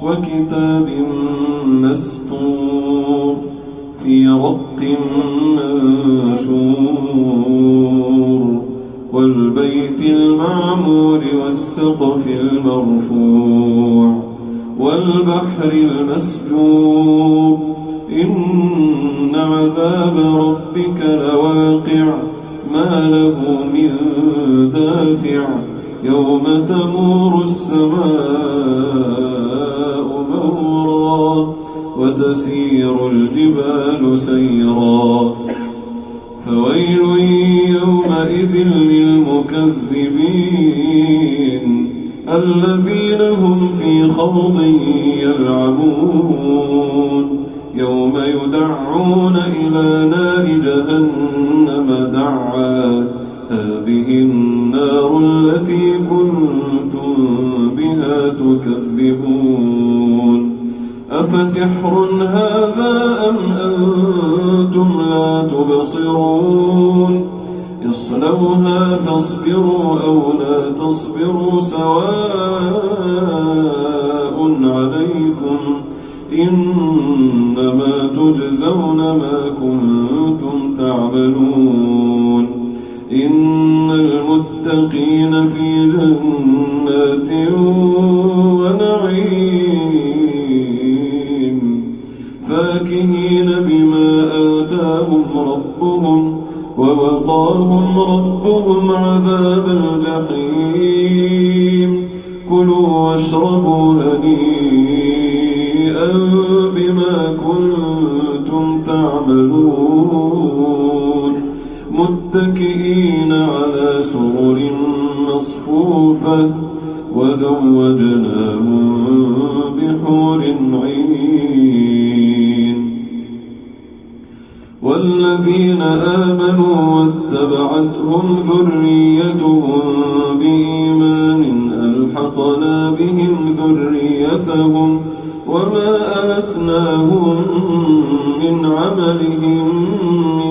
وكتاب مسطور في رق منشور والبيت المعمور والسقف المرفوع والبحر المسجور إن عذاب ربك لواقع ما له من دافع يوم تمور السماء مورا وتسير الجبال سيرا فويل يومئذ للمكذبين الذين هم في خوض يلعبون يوم يدعون إلى نار جهنم دعا هذه النار التي كنتم بها تكذبون أفسحر هذا أم أنتم لا تبصرون اصلوها فاصبروا أو لا تصبروا سواء عليكم إنما تجزون ما كنتم تعملون إن المتقين في جنات ونعيم فاكهين بما آتاهم ربهم ووقاهم ربهم عذاب الجحيم كلوا واشربوا هنيئا بما كنتم تعملون متكئين على سرر مصفوفة وزوجناهم بحور عين والذين آمنوا واتبعتهم ذريتهم بإيمان ألحقنا بهم ذريتهم وما ألتناهم من عملهم من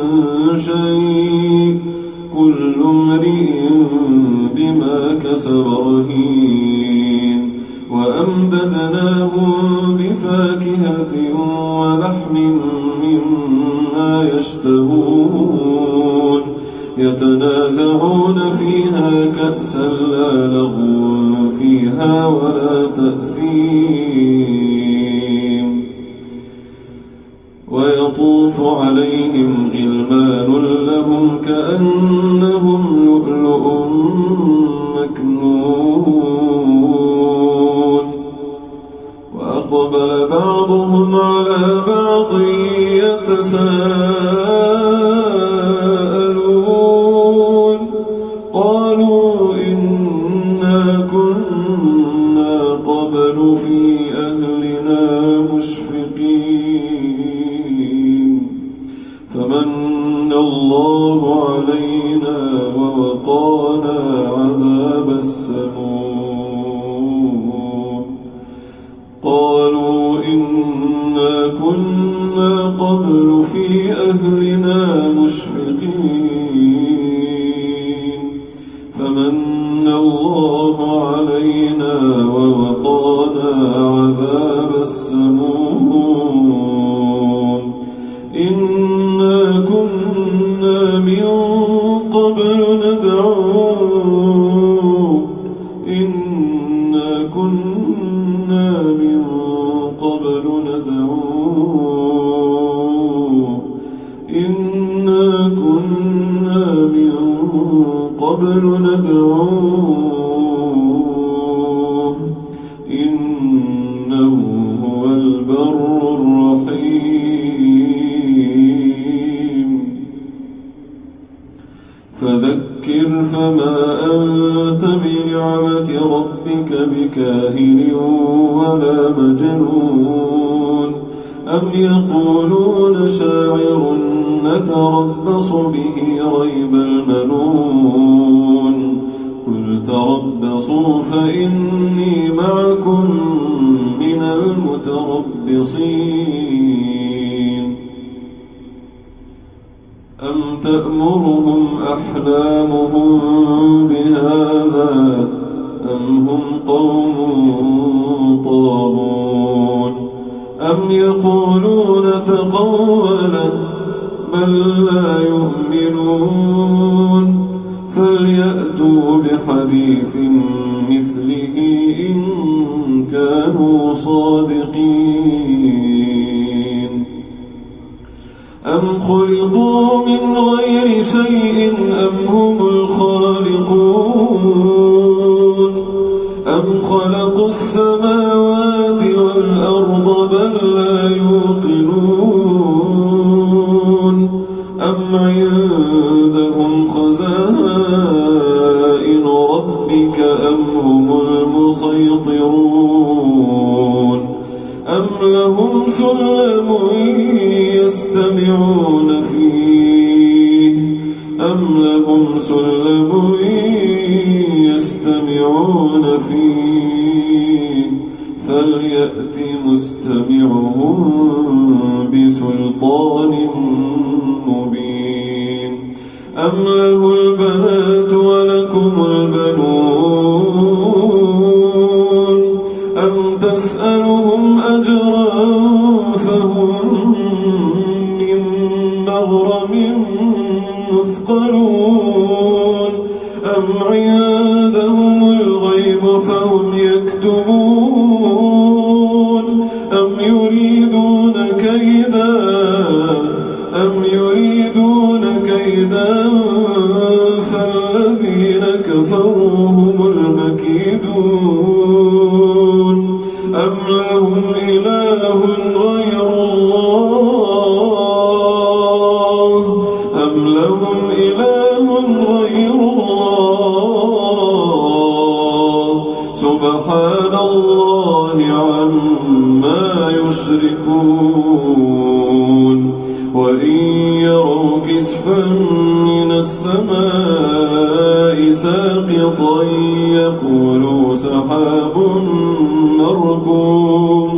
شيء كل امرئ بما كسب رهين وأمددناهم بفاكهة ولحم مما يشتهون يتنازعون فيها كأسا لا لغو فيها ولا تأثيم ويطوف عليهم غلمان لهم كأنهم لؤلؤ مكنون وأقبل بعضهم على بعض يتساءلون قالوا إنا كنا قبل في أهلنا مشفقين فمن الله علينا ووقانا عذاب السموم قالوا إنا كنا قبل في أهلنا مشفقين فمن الله علينا ووقانا عذاب السموم إنا كنا من قبل ندعوه إنا كنا من قبل ندعوه إنا كنا من قبل ندعوه إنه هو البر الرحيم فذكر فما أنت بنعمة ربك بكاهن ولا مجنون أم يقولون شاعر نتربص به ريب المنون قل تربصوا فإني معكم من المتربصين أم تأمرهم أحلامهم بهذا أم هم قوم طاغون بحديث مثله إن كانوا صادقين أم خلقوا من غير شيء أم هم الخالقون أم خلقوا السماوات والأرض بل لا يوقنون أم عندهم خزائن ربك أم هم المسيطرون أم لهم سلم يستمعون فيه أم لهم سلم يستمعون فيه فليأت مستمعهم بسلطان مبين أم له البنات ولكم البنون أم تسألهم أجرا فهم من مغرم مثقلون أم عندهم الغيب فهم يكتبون أم يريدون كيدا فالذين كفروا هم المكيدون أم لهم إله غير الله سبحان الله عما يشركون وإن يروا كسفا من السماء ساقطا يقولوا سحاب مركوم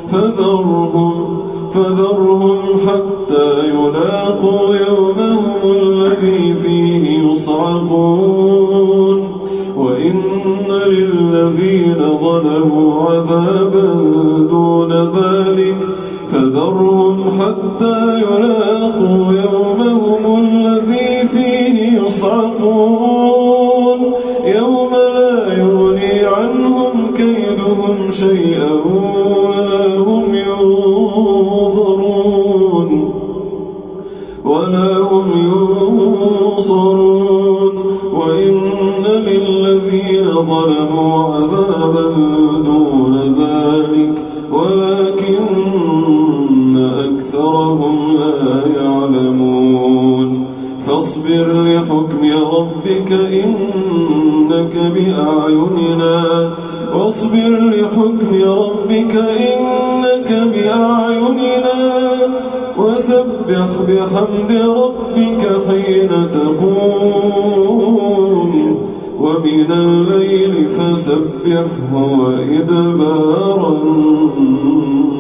فذرهم حتى يلاقوا يومهم الذي فيه يصعقون وإن للذين ظلموا عذابا دون ذلك فذرهم حتى يلاقوا يومهم الذي فيه يصعقون يوم لا يغني عنهم كيدهم شيئا ولا هم ينصرون وإن للذين ظلموا عذابا دون ذلك ولكن أكثرهم لا يعلمون فاصبر لحكم ربك إنك بأعيننا وسبح بحمد ربك حين تقوم ومن الليل فسبحه وإدبار